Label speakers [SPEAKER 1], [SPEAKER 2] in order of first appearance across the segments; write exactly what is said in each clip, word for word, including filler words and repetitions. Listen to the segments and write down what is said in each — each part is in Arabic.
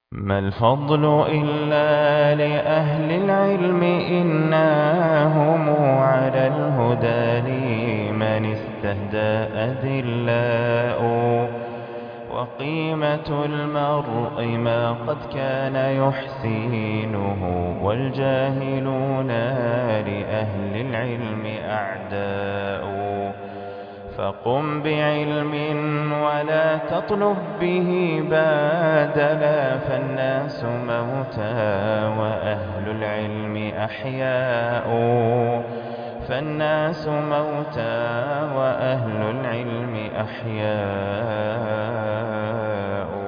[SPEAKER 1] ما الفضل إلا لأهل العلم إنهم على الهدى لمن استهدى أذلاء وقيمة المرء ما قد كان يحسينه والجاهلون لأهل العلم أعداء فقم بعلم ولا تطلب به بادلا فالناس موتى وأهل العلم أحياء فالناس موتى وأهل العلم أحياء.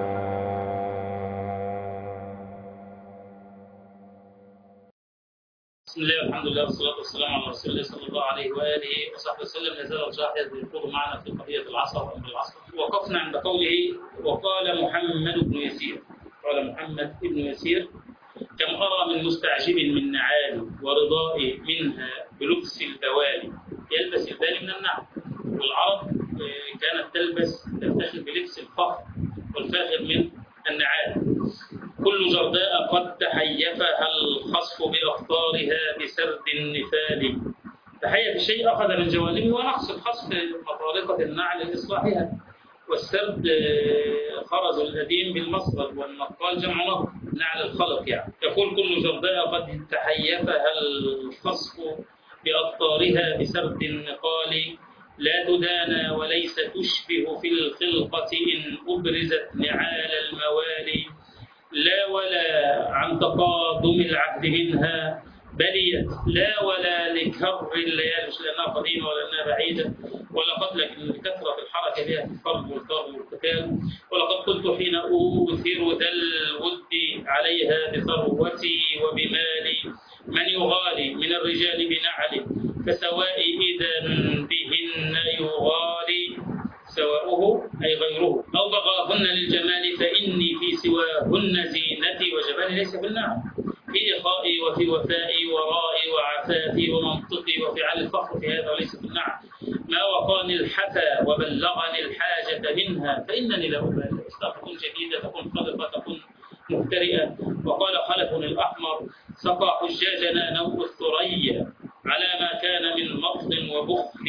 [SPEAKER 2] بسم الله والحمد لله والصلاة والسلام على رسول الله صلى الله عليه وآله وصحبه وسلم. لا زال الجاحظ يخوض معنا في قضية العصر وأمر العصر. وقفنا عند قوله وقال محمد بن يسير قال محمد بن يسير كم أرى من مستعجب من نعالي ورضائي منها بلبس البوالي. يلبس البالي من النعل، والعرب كانت تلبس تفتخر بلبس الفخر والفاخر من النعال. كل جرداء قد تحيفها الخصف بأخطارها بسرد النفال. تحيف الشيء أخذ من جوانبه، ونقص الخصف مطارقة النعل لإصلاحها، والسرد خرز الأديم بالمصدر، والنقال جمع نقل نعل الخلق. يعني يقول كل جرداء قد تحيفها الخصف بأخطارها بسرد النقال لا تدانى وليس تشبه في الخلقة إن أبرزت نعال الموالي. لا ولا عن تقادم العهد منها بليت، لا ولا لكر الليالي، مش لأنها قديمة ولا أنها بعيدة، ولقد لكن كثرة الحركة بها في الفرد والكرب والقتال. ولقد قلت حين أوثر ذا الود عليها بثروتي وبمالي من يغالي من الرجال بنعل فسوائي إذا بهن يغالي سواؤه أي غيره أو بغاهن للجمال فإني في سواهن زينتي وجمالي ليس في النعم. في إخائي وفي وفائي ورائي وعفافي ومنطقي وفعل الفخر في هذا وليس في النعم. ما وقاني الحفا وبلغني الحاجة منها فإنني لا أبالي. تكون جديدة تكون خلقة تكون مبترئة. وقال خلف الأحمر سقى حجاجنا نوء الثريا على ما كان من مطل وبخل.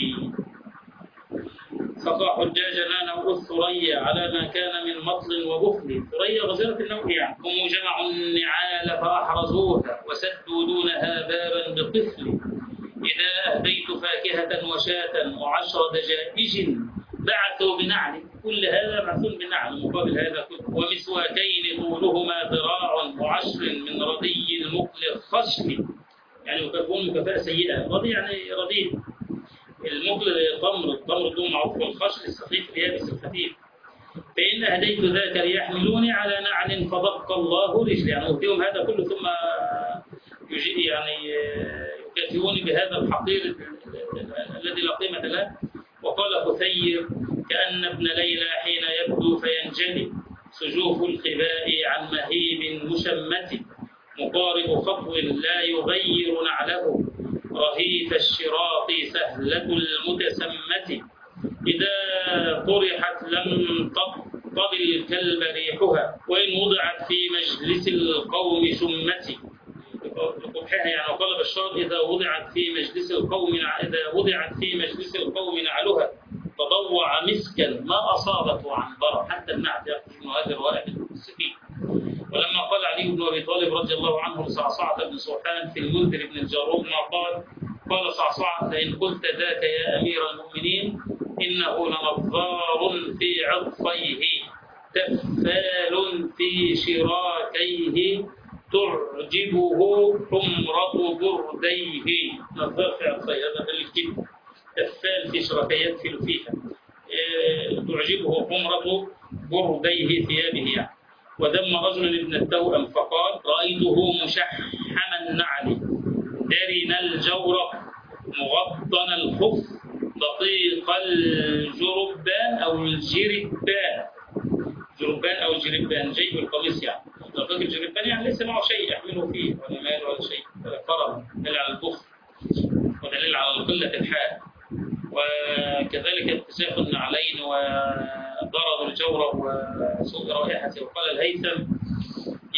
[SPEAKER 2] سقى حجاجنا نوء الثريا على ما كان من مطل وبخل. ثريا غزيرة النوء يعني. هم جمعوا النعال فأحرزوها وسدوا دونها بابا بطفل. إذا أهديت فاكهة وشاة وعشر دجاج بعثوا بنعل. كل هذا بعثون بنعل مقابل هذا كله. ومسواكين طولهما ذراع وعشر من ردي المقل الخشن. يعني يكافئون مكافأة سيئة. رضي يعني رديء. المقل التمر التمر دون معروف والخشن السخيف اليابس الخفيف. فإن أهديت ذاك ليحملوني على نعل فضق الله رجلي. يعني أهديهم هذا كله ثم يجي يعني يكافئوني بهذا الحقير الذي لا قيمة له. وقال خثير كأن ابن ليلى حين يبدو فينجلي سجوف الخباء عن مهيب مشمت مقارب خطو لا يغير نعله رهيف الشراط سهلة المتسمة. إذا طرحت لم تقتضي الكلب ريحها وإن وضعت في مجلس القوم شمت. يعني وقال بشار إذا وضعت في مجلس القوم إذا وضعت في مجلس القوم نعلها تضوع مسكا ما أصابته عنبرة. حتى النعت يخرج من هذه الروائح السفيه. ولما قال علي بن أبي طالب رضي الله عنه لصعصعة بن سوحان في المنذر بن الجارود ما قال قال صعصعة لئن قلت ذاك يا أمير المؤمنين إنه لنظار في عطفيه تفال في شراكيه تعجبه حمرة برديه. نظار في عطفيه هذا بالجد. تفال في شراكيه يدفل فيها تعجبه حمرة برديه ثيابه يعني. وذم رجل ابن التوأم فقال رأيته مشحم النعل درن الجورق مغضن الخف دقيق الجربان أو الجربان جربان أو الجربان جيب القميص يعني. دقيق الجربان يعني ليس معه شيء يحمله فيه ولا مال ولا شيء ولا كرم دليل على البخل ودليل على قلة الحال. وكذلك اتساق النعلين وضرب الجورب وسوء رائحته. وقال الهيثم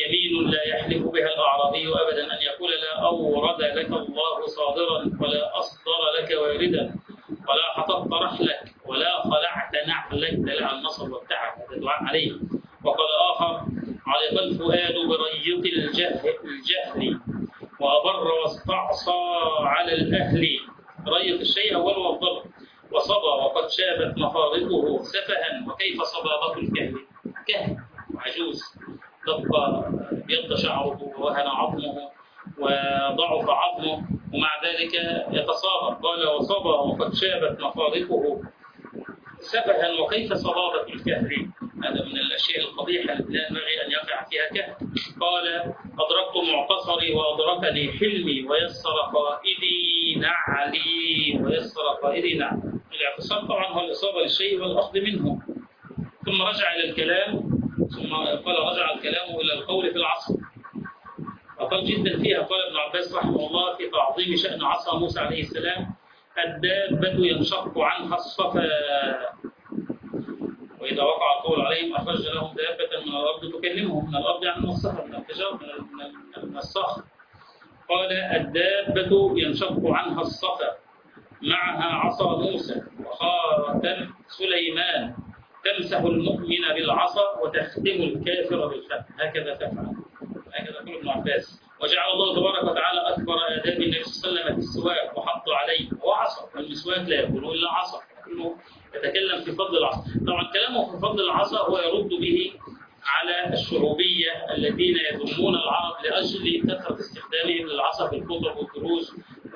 [SPEAKER 2] يمين لا يحلف بها الأعرابي أبدا أن يقول لا أورد لك الله صادرا ولا أصدر لك واردا ولا حطبت رحلك ولا خلعت نعلك دل على النصب والتعب، هذا دعاء عليه. وقال آخر علق الفؤاد بريق الجهل, الجهل وأبر واستعصى على الأهل. ريق الشيء أول والضر، وصبى وقد شابت مفارقه سفها وكيف صبابة الكهل، كهل وعجوز دق بيض شعره ووهن عظمه وضعف عظمه ومع ذلك يتصابر. قال وصبى وقد شابت مفارقه سفها وكيف صبابة الكهل، هذا من الأشياء القبيحة التي لا ينبغي أن يقع فيها كهل. قال أدركت معتصري وأدركني حلمي ويسر قائدي نعلي ويسر قائدي نعلي. الاعتصام طبعا هو الإصابة للشيء والأخذ منه. ثم رجع إلى الكلام، ثم قال رجع الكلام إلى القول في العصر، وقال جدا فيها. قال ابن عباس رحمه الله في تعظيم شأن عصا موسى عليه السلام: الدابة ينشق عنها الصفا، وإذا وقع القول عليهم أخرج لهم دابة من الأرض تكلمهم. من الأرض يعني من الصخر، من الحجار، من, من الصخر. قال الدابة ينشق عنها الصفا معها عصا موسى وخاتم سليمان تمسح المؤمن بالعصا وتختم الكافر بالختم، هكذا تفعل، هكذا يقول ابن عباس. وجعل الله تبارك وتعالى أكبر آداب النبي صلى الله عليه وسلم في السواك وحط عليه هو عصا، والمسواك لا يقول إلا عصا، لكنه يتكلم في فضل العصا. طبعا كلامه في فضل العصا هو يرد به على الشعوبية الذين يذمون العرب لأجل كثرة استخدامهم للعصا في الخطب والدروس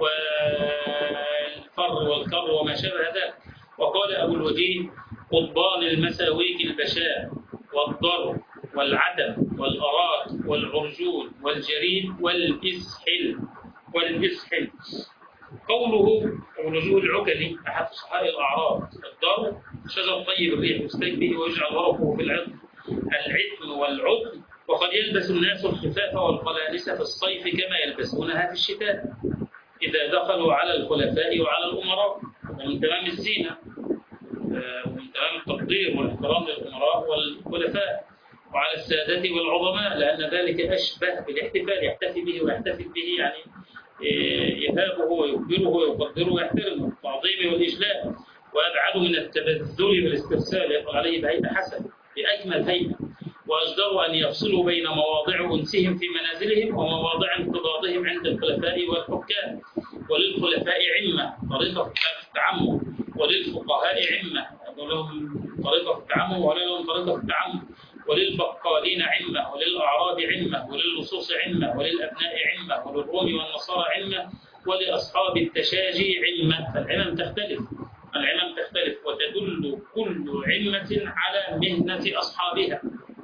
[SPEAKER 2] والفر والكر وما شابه ذلك. وقال أبو الوجيه: قضبان المساويك البشاء والضر والعتم والأراد والعرجون والجريد والإسحل والإسحل. قوله الرجوع العكلي أحد صحاء الأعراب: الضر شجر طيب الريح يستيق به ويجعل ورقه في العطر. العتم والعطم. وقد يلبس الناس الخفاف والقلانس في الصيف كما يلبسونها في الشتاء إذا دخلوا على الخلفاء وعلى الأمراء، ومن تمام الزينة ومن تمام التقدير والاحترام للأمراء والخلفاء وعلى السادة والعظماء، لأن ذلك أشبه بالاحتفال، يحتفي به ويحتفل به، يعني يهابه ويكبره ويقدره ويحترمه، تعظيمه والإجلاء، وأبعد من التبذل والاسترسال، يقول عليه بهيئة حسن بأكمل هيئة. وأجدروا أن يفصلوا بين مواضع أنسهم في منازلهم ومواضع انقضاضهم عند الخلفاء والحكام. وللخلفاء عمة طريقة في التعمم، وللفقهاء عمة لهم طريقة في التعمم ولا لهم طريقة في التعمم، وللبقالين عمة، وللأعراب عمة، ولللصوص عمة، وللأبناء عمة، وللروم والنصارى عمة، ولأصحاب التشاجي عمة. فالعمم تختلف، العمم تختلف وتدل كل عمة على مهنة أصحابها،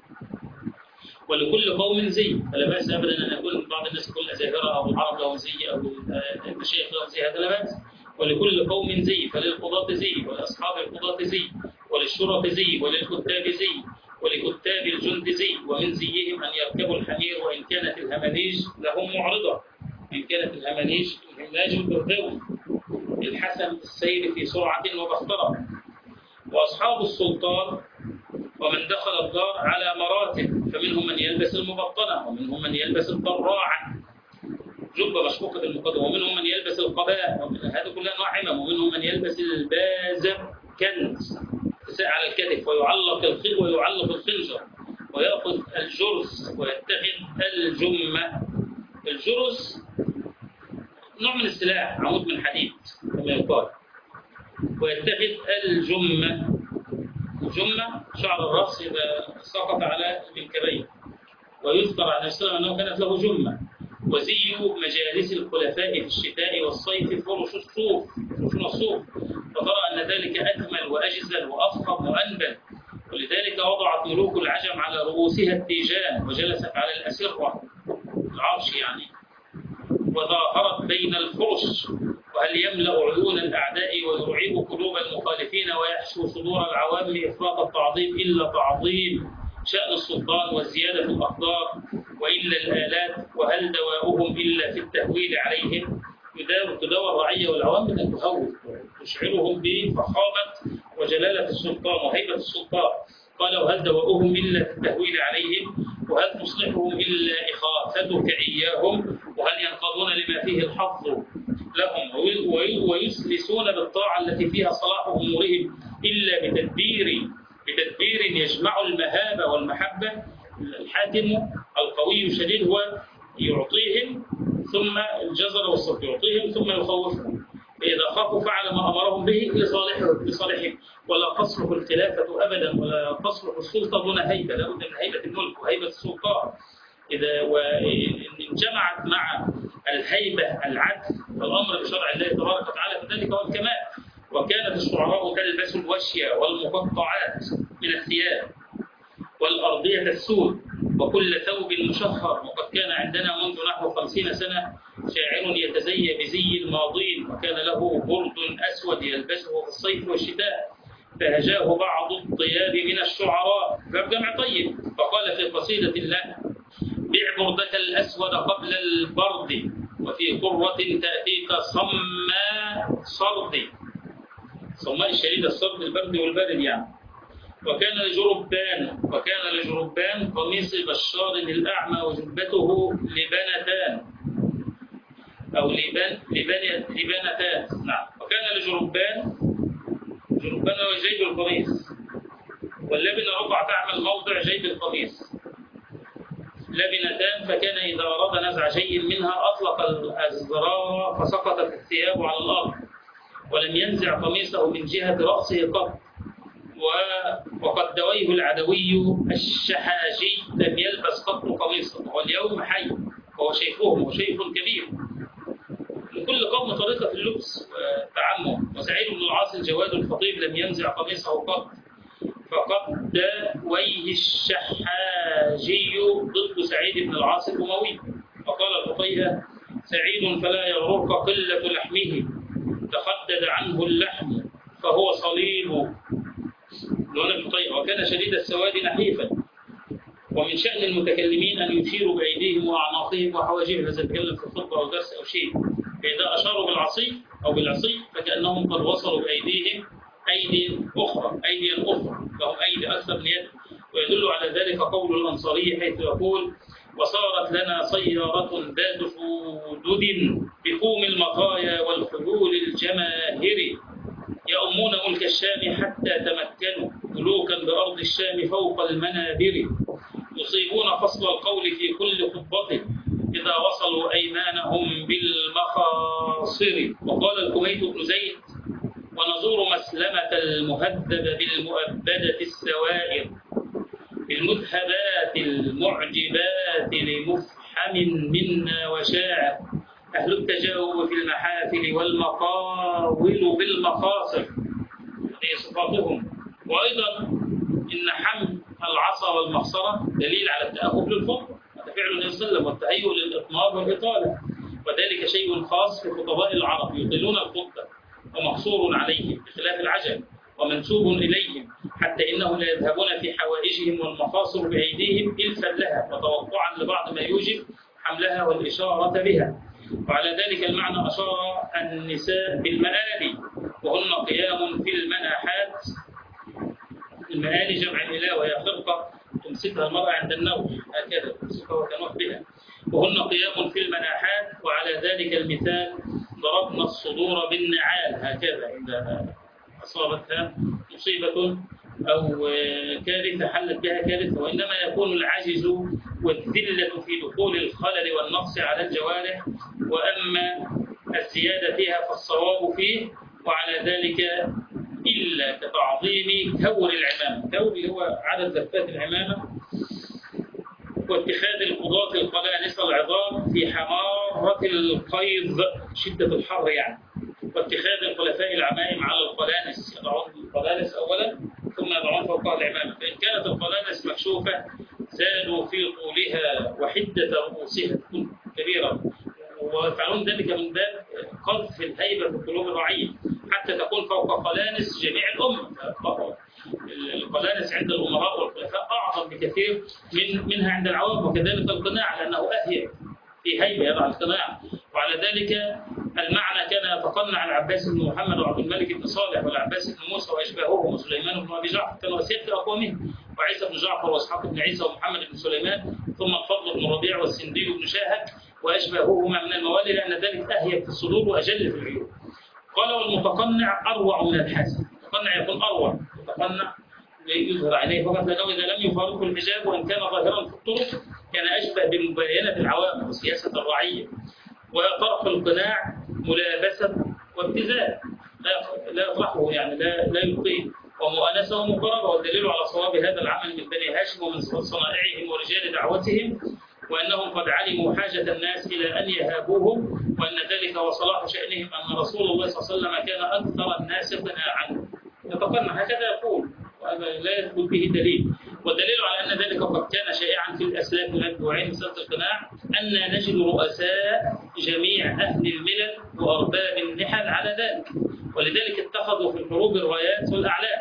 [SPEAKER 2] ولكل قوم زي. فلا بأس أبدا أن يكون بعض الناس يقول الأزاهرة أو العرب لهم زي أو المشايخ لهم زي، هذا لا بأس. ولكل قوم زي، فللقضاة زي، ولأصحاب القضاة زي، وللشرط زي، وللكتاب زي، ولكتاب الجند زي. ومن زيهم أن يركبوا الحمير وإن كانت الهمانيج لهم معرضة، إن كانت الهمانيج الهماج البردوي الحسن السير في سرعة وبخترة. وأصحاب السلطان ومن دخل الدار على مراتب، فمنهم من يلبس المبطنة، ومنهم من يلبس الضراعة جبة مشقوقة المقدمة، ومنهم من يلبس القباء، هذا كلها أنواع عمم. ومنهم من يلبس البازر كنز على الكتف ويعلق الخيل ويعلق الخنجر، ويأخذ الجرس ويتخذ الجمة. الجرس نوع من السلاح، عمود من حديد كما يقال. ويتخذ الجمة، الجمة شعر الرأس إذا سقط على المنكبين. ويذكر عن النبي صلى الله عليه وسلم أنه كانت له جمة. وزي مجالس الخلفاء في الشتاء والصيف فرش الصوف، فرشون الصوف، فترى أن ذلك أكمل وأجزل وأفخم وأنبل. ولذلك وضعت ملوك العجم على رؤوسها التيجان وجلست على الأسرة العرش يعني، وظاهرت بين الفرش. وهل يملأ عيون الأعداء ويرعب قلوب المخالفين ويحشو صدور العوام إفراط التعظيم إلا تعظيم شأن السلطان والزيادة في الأقدار، وإلا الآلات. وهل دواؤهم إلا في التهويل عليهم؟ تداوى الرعية والعوام من التهول، تشعرهم بفخامة وجلالة السلطان وهيبة السلطان. قال وهل دواؤهم إلا في التهويل عليهم؟ وهل تصلحهم إلا إخافتك إياهم؟ وهل ينقضون لما فيه الحظ لهم ويسلسون بالطاعة التي فيها صلاح أمورهم إلا بتدبير بتدبير يجمع المهابة والمحبة؟ الحاكم القوي الشديد هو يعطيهم ثم الجزر والصبر، يعطيهم ثم يخوفهم، فإذا خافوا فعل ما أمرهم به لصالحهم لصالحهم ولا تصلح الخلافة أبدا ولا تصلح السلطة دون هيبة، لا بد من هيبة الملك وهيبة السلطان. إذا وإن انجمعت مع الهيبة العدل والأمر بشرع الله تبارك وتعالى فذلك هو الكمال. وكانت الشعراء تلبس الوشي والمقطعات من الثياب والأرضية السود وكل ثوب مشهر، وقد كان عندنا منذ نحو خمسين سنة شاعر يتزيى بزي الماضين وكان له برد أسود يلبسه في الصيف والشتاء، فهجاه بعض الطياب من الشعراء جمع طيب فقال في قصيدة له: بع بردك الأسود قبل البرد وفي قرة تأتيك صماء صرد. صماء الشديد الصرد البرد والبرد يعني. وكان لجربان وكان لجربان قميص بشار الأعمى وجبته لبنتان أو لبن لبن لبنتان نعم. وكان لجربان جربان هو جيب القميص واللبنة ربع تعمل موضع جيب القميص لبنتان، فكان إذا أراد نزع شيء منها أطلق الأزرار فسقطت الثياب على الأرض ولم ينزع قميصه من جهة رأسه قط. وقد دويه العدوي الشحاجي لم يلبس قط قميصا واليوم حي وهو شيخهم وشيخ كبير. لكل قوم طريقة في اللبس والتعمم. وسعيد بن العاص الجواد الخطيب لم ينزع قميصه قط، فقد دويه الشحاجي ضد سعيد بن العاص الأموي. وقال الحطيئة: سعيد فلا يغررك قلة لحمه تخدد عنه اللحم فهو صليب. وكان شديد السواد نحيفا. ومن شأن المتكلمين أن يشيروا بأيديهم وأعناقهم وحواجبهم إذا تكلم في الخطبة أو درس أو شيء، فإذا أشاروا بالعصي أو بالعصي فكأنهم قد وصلوا بأيديهم أيدي أخرى أيديا أخرى لهم أيدي أكثر من يد. ويدل على ذلك قول الأنصاري حيث يقول: وصارت لنا سيارة ذات فودد بفوم المطايا والخيول الجماهير يؤمون ملك الشام حتى تمكنوا ملوكا بأرض الشام فوق المنابر يصيبون فصل القول في كل خطبة إذا وصلوا أيمانهم بالمخاصر. وقال الكميت بن زيد: ونزور مسلمة المهذب بالمؤبدة السوائر بالمذهبات المعجبات لمفحم منا وشاعر أهل التجاوب في المحافل والمقاول بالمقاصر. هذه صفاتهم. وأيضا إن حمل العصا والمخصرة دليل على التأهب للخطبة، هذا فعل النبي صلى الله عليه وسلم، والتهيؤ للإطناب والإطالة، وذلك شيء خاص في خطباء العرب يطيلون الخطبة ومقصور عليهم بخلاف العجم ومنسوب إليهم، حتى إنهم لا يذهبون في حوائجهم والمقاصر بأيديهم إلفا لها وتوقعا لبعض ما يوجب حملها والإشارة بها. وعلى ذلك المعنى أشار النساء بالمآلي وهن قيام في المناحات. المآلي جمع الإله وهي خرقة تمسكها المرأة عند النوم هكذا تمسكها وتنوح بها، وهن قيام في المناحات. وعلى ذلك المثال: ضربنا الصدور بالنعال هكذا إذا أصابتها مصيبة أو كارثة حلت بها كارثة. وإنما يكون العجز والذلة في دخول الخلل والنقص على الجوارح، وأما الزيادة فيها فالصواب فيه. وعلى ذلك إلا كتعظيم كور العمامة، كور هو عدد لفات العمامة، واتخاذ القضاة القلانس العظام في حمارة القيظ شدة الحر يعني، واتخاذ الخلفاء العمائم على القلانس، يضعون القلانس أولا ثم يضعون فوقها العمامة، فإن كانت القلانس مكشوفة زادوا في طولها وحدة رؤوسها تكون كبيرة، ويفعلون ذلك من باب قذف الهيبة في قلوب الرعية حتى تكون فوق قلانس جميع الأمة. القلانس عند الأمراء والخلفاء أعظم بكثير من منها عند العوام، وكذلك القناع لأنه أهيب في هيبة يضع القناع. وعلى ذلك المعنى كان يتقنع العباس بن محمد وعبد الملك بن صالح والعباس بن موسى وأشباههم وسليمان بن أبي جعفر، كانوا أسياد في أقوامهم، وعيسى بن جعفر وإسحاق بن عيسى ومحمد بن سليمان، ثم الفضل بن ربيع والسندي بن شاهد وأشباههما من الموالي، لأن ذلك أهيب في الصدور وأجل في العيون. قال والمتقنع أروع من الحاسد. المتقنع يكون أروع، المتقنع يظهر عينيه فقط، لأنه إذا لم يفارقه الحجاب وإن كان ظاهرا في الطرق كان أشبه بمباينة العوام وسياسة الرعية. وطرح القناع ملابسة وابتذال لا يطرحه، يعني لا لا يلقيه، ومؤانسة ومقاربة. والدليل على صواب هذا العمل من بني هاشم ومن صنائعهم ورجال دعوتهم، وأنهم قد علموا حاجة الناس إلى أن يهابوهم، وأن ذلك وصلاح شأنهم أن رسول الله صلى الله عليه وسلم كان أكثر الناس قناعا. يتقنع هكذا يقول، وهذا لا يثبت به دليل. والدليل على أن ذلك قد كان شائعا في الأسلاف المتبوعين مسألة القناع أن نجد رؤساء جميع أهل الملل وأرباب النحل على ذلك، ولذلك اتخذوا في الحروب الرايات والأعلام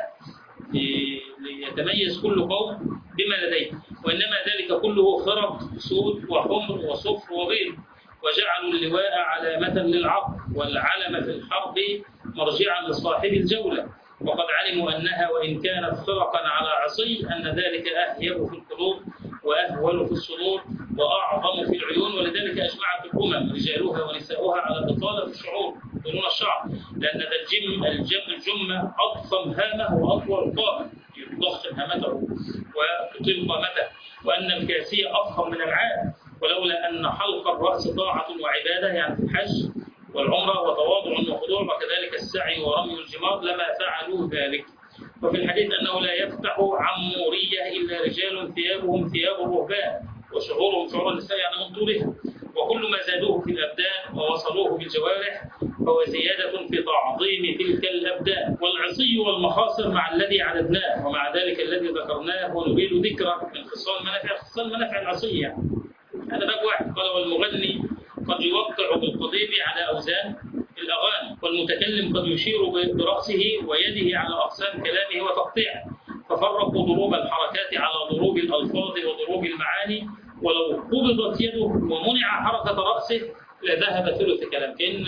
[SPEAKER 2] ليتميز كل قوم بما لديه، وإنما ذلك كله خرق سود وحمر وصفر وبيض، وجعلوا اللواء علامة للعقل والعلم في الحرب مرجعا لصاحب الجولة. وقد علموا أنها وإن كانت خرقا على عصي أن ذلك أهيب في القلوب وأهول في الصدور وأعظم في العيون، ولذلك أجمعت الأمم رجالها ونساؤها على إطالة الشعور دون الشعر، لأن ذا الجم الجم الجمة أضخم هامه وأطول قامة يضخم هامته وتطيل قامته، وأن الكاسية أفخم من العاد، ولولا أن حلق الرأس طاعة وعبادة يعني في الحج والعمرة وتواضع وخضوع، وكذلك السعي ورمي الجمار لما فعلوا ذلك. وفي الحديث أنه لا يفتح عمورية إلا رجال ثيابهم ثياب الرهبان وشعورهم شعور النساء يعني من طولها، وكل ما زادوه في الأبدان ووصلوه بالجوارح فهو زيادة في تعظيم تلك الأبدان. والعصي والمخاصر مع الذي عددناه، ومع ذلك الذي ذكرناه ونريد ذكره من خصال منافع خصال منافع العصي يعني. هذا باب واحد. قال والمغني قد يوقع بالقضيب على أوزان الأغاني، والمتكلم قد يشير برأسه ويده على أقسام كلامه وتقطيعه، ففرقوا ضروب الحركات على ضروب الألفاظ وضروب المعاني، ولو قبضت يده ومنع حركة رأسه لذهب ثلث كلام. كأن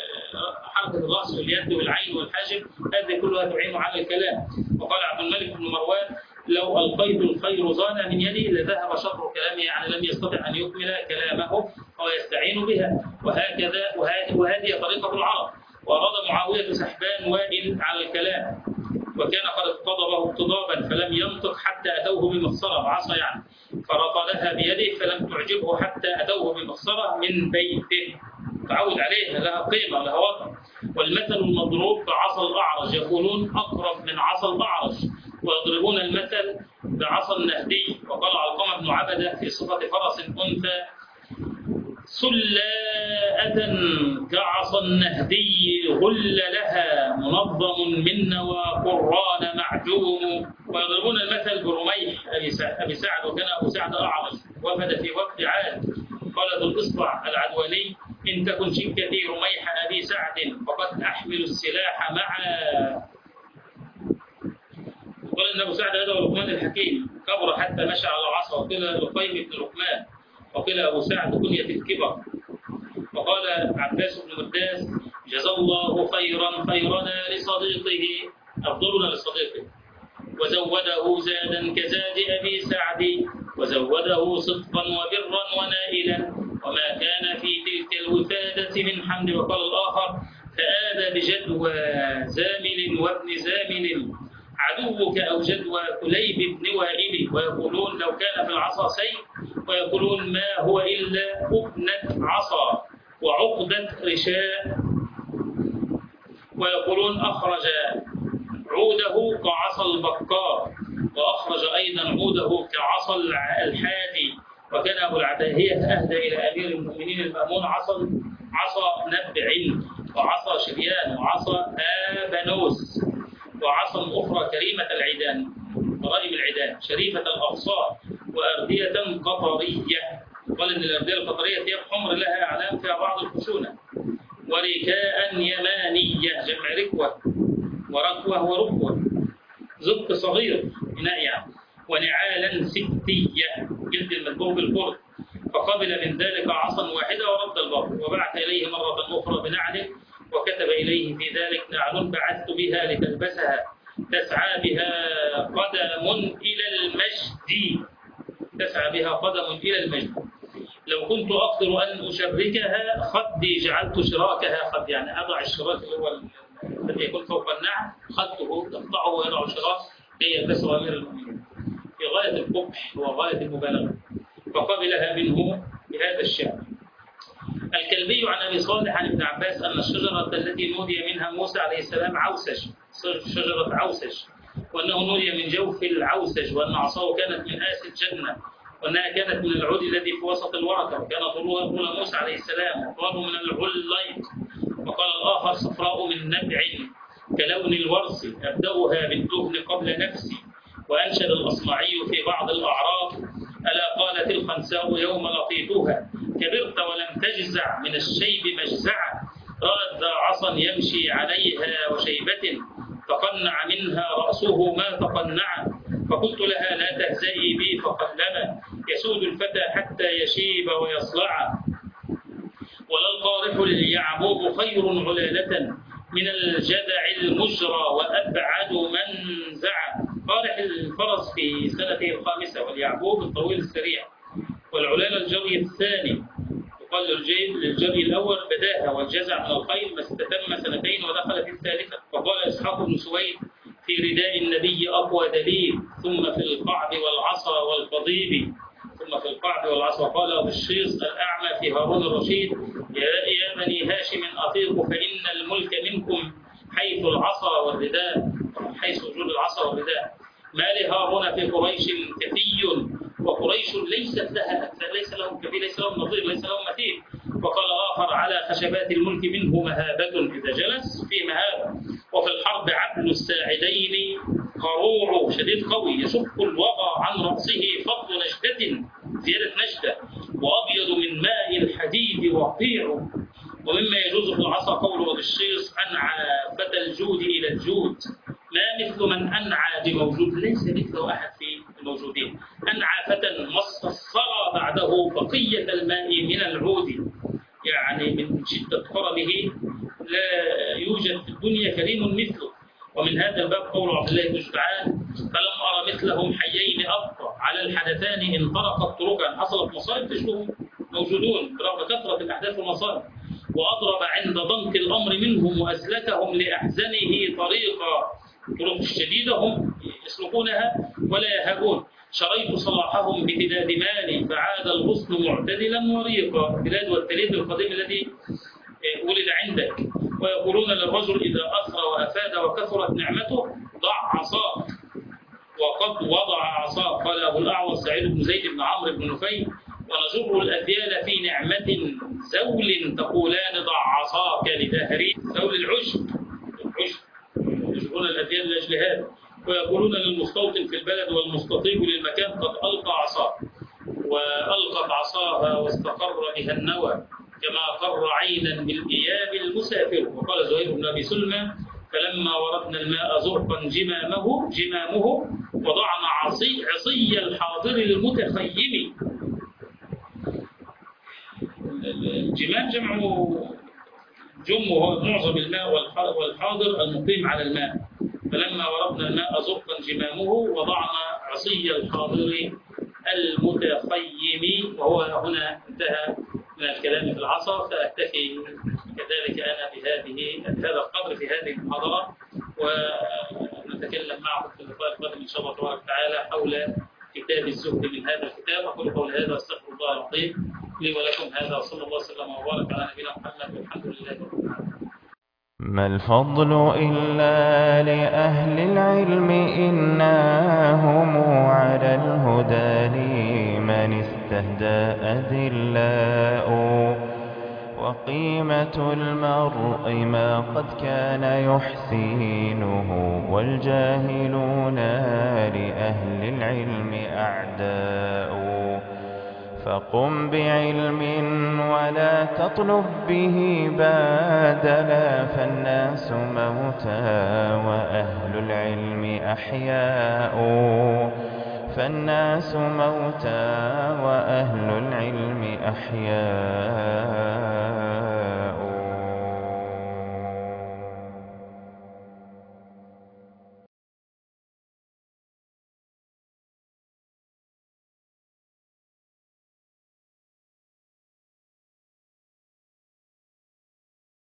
[SPEAKER 2] حركة الرأس واليد والعين والحاجب هذه كلها تعين على الكلام. وقال عبد الملك بن مروان لو ألقيت الخير زان من يدي لذهب شر كلامه، يعني لم يستطع أن يكمل كلامه ويستعين بها. وهكذا وهذه طريقة العرب. وأراد معاوية سحبان وائل على الكلام، وكان قد اقتضبه اقتضابا فلم ينطق حتى أتوه بمخصرة بعصا يعني، فرطلها بيده فلم تعجبه حتى أتوه بمخصرة من بيته، تعود عليها لها قيمة لها وطن. والمثل المضروب بعصا الأعرج، يقولون أقرب من عصا الأعرج، ويضربون المثل بعصا النهدي. وقال علقمة بن عبدة في صفة فرس أنثى سلاءة كعصا النهدي غل لها منظم من وقران معجوم. ويضربون المثل برميح أبي سعد، وكان أبو سعد أعرج وفد في وقت عاد. قال ذو الإصبع العدواني إن تكن شكتي رميح أبي سعد فقد أحمل السلاح معا. قال إن أبو سعد هذا لقمان الحكيم كبر حتى مشى على عصا، وقيل لقيم بن لقمان، وقيل أبو سعد كنية الكبر. وقال عباس بن مرداس جزى الله خيرا خيرنا لصديقه أفضلنا لصديقه، وزوده زادا كزاد أبي سعد، وزوده صدقا وبرا ونائلا، وما كان في تلك الوفادة من حمد. وقال الآخر فآذى بجدوى زامل وابن زامل عدوك أو جدوى كليب بن وائل. ويقولون لو كان في العصا سيف، ويقولون ما هو إلا أبنة عصا وعقدة رشاء. ويقولون أخرج عوده كعصا البكار، وأخرج أيضا عوده كعصا الحادي. وكان أبو العتاهية أهدى إلى أمير المؤمنين المأمون عصا عصا نبع وعصا شريان وعصا آبنوس وعصا أخرى كريمة العيدان ضرائب العيدان شريفة الأغصان وأردية قطرية. قال إن الأردية القطرية ثياب حمر لها أعلام فيها بعض الخشونة. وركاء يمانية جمع ركوة، وركوة وركوة زق صغير إناء يعني. ونعالا ستية جلد المدبوغ بالقرد. فقبل من ذلك عصا واحدة ورد البر، وبعث إليه مرة أخرى بنعل، وكتب إليه في ذلك نعل بعثت بها لتلبسها، تسعى بها قدم إلى المجد تسعى بها قدم إلى المجد. لو كنت أقدر أن أشركها خدي جعلت شراكها خد، يعني أضع الشراك اللي هو الذي يكون فوق النعم خده تقطعه ويضع شراك ليلبسه أمير المؤمنين في غاية القبح وغاية المبالغة، فقبلها منه بهذا الشعر. الكلبي عن أبي صالح عن ابن عباس أن الشجرة التي نودي منها موسى عليه السلام عوسج، شجرة عوسج، وأنه نودي من جوف العوسج، وأن عصاه كانت من آس الجنة، وأنها كانت من العود الذي في وسط الورقة، وكان طولها طول موسى عليه السلام، وقالوا من العليق، وقال الآخر صفراء من نبع كلون الورس أبدأها بالدهن قبل نفسي. وأنشد الأصمعي في بعض الأعراف: ألا قالت الخنساء يوم لقيتها كبرت ولم تجزع من الشيب مجزعة، رأت ذا عصا يمشي عليها وشيبة تقنع منها رأسه ما تقنع، فقلت لها لا تهزئي بي فقلما يسود الفتى حتى يشيب ويصلع، ولا القارح اليعبوب خير علالة من الجدع المجرى وأبعد منزع. قارح الفرس في سنته الخامسة، واليعبوب الطويل السريع، والعلالة الجري الثاني، يقال للجري الأول بداهة، والجزع من الخيل ما استتم سنتين ودخل في الثالثة. وقال إسحاق بن سويد في رداء النبي أقوى دليل، ثم في القعب والعصا والقضيب، ثم في القعب والعصا. وقال أبو الشيص الأعمى في هارون الرشيد: يا يا بني هاشم أطيق فإن الملك منكم حيث العصا والرداء، حيث وجود العصا والرداء. ما لهارون في قريش كفي، وقريش ليست لها ليس لهم كفي، ليس لهم نظير، ليس لهم مثيل. وقال آخر: على خشبات الملك منه مهابة إذا جلس في مهابة. وفي الحرب عبل الساعدين قروع شديد قوي يشق الوغى عن رأسه فضل نجدة زيادة نجدة، وأبيض من ماء الحديد وقيع. ومما يجوز في العصا قول أبي الشيص: أنعى فتى الجود إلى الجود، ما مثل من أنعى بموجود، ليس مثله أحد في الموجودين. أنعى فتى مص الصرى بعده بقية الماء من العود، يعني من شدة كرمه لا يوجد في الدنيا كريم مثله. ومن هذا الباب قول عبد الله بن جدعان: فلم أرى مثلهم حيين أبقى على الحدثان إن طرقت طرقا. حصلت مصائب تشبه موجودون برغم كثرة الأحداث والمصائب، وأضرب عند ضنك الأمر منهم وأسلكهم لأحزنه طريقا. الطرق الشديدة هم يسلكونها ولا يهابون. شريت صلاحهم بتلاد مالي فعاد الغصن معتدلا وريقا. التلاد والتليد القديم الذي ولد عندك. ويقولون للرجل إذا أثرى وأفاد وكثرت نعمته: ضع عصاك، وقد وضع عصاك. قال أبو الأعور سعيد بن زيد بن عمرو بن نفيل: ونجر الأذيال في نعمة زول تقولان ضع عصاك لدهري. زول العشب، العشب يجرون الأذيال لأجل هذا. ويقولون للمستوطن في البلد والمستطيب للمكان: قد ألقى عصاه، وألقت عصاها واستقر بها النوى، كما قر عينا بالإياب المسافر. وقال زهير بن أبي سلمى: فلما وردنا الماء زرقا جمامه جمامه وضعنا عصي, عصي الحاضر المتخيم. الجمام جمع جم، وهو معظم الماء، والحاضر المقيم على الماء. فلما وردنا الماء زرقا جمامه وضعنا عصي الحاضر المتخيم. وهو هنا انتهى من الكلام في العصا، فأكتفي كذلك أنا بهذه بهذا القدر في هذه المحاضرة، ونتكلم معكم في اللقاء القادم إن شاء الله تبارك وتعالى حول كتاب الزهد من هذا الكتاب. أقول قول هذا واستغفر الله العظيم لي ولكم هذا، وصلى الله وسلم وبارك على نبينا محمد والحمد لله رب العالمين.
[SPEAKER 1] ما الفضل إلا لأهل العلم إنهم على الهدى لمن استهدى أذلاء، وقيمة المرء ما قد كان يحسينه، والجاهلون لأهل العلم أعداء. فقم بعلم ولا تطلب به بادلا، فالناس موتى وأهل العلم أحياء. فالناس موتى وأهل العلم أحياء.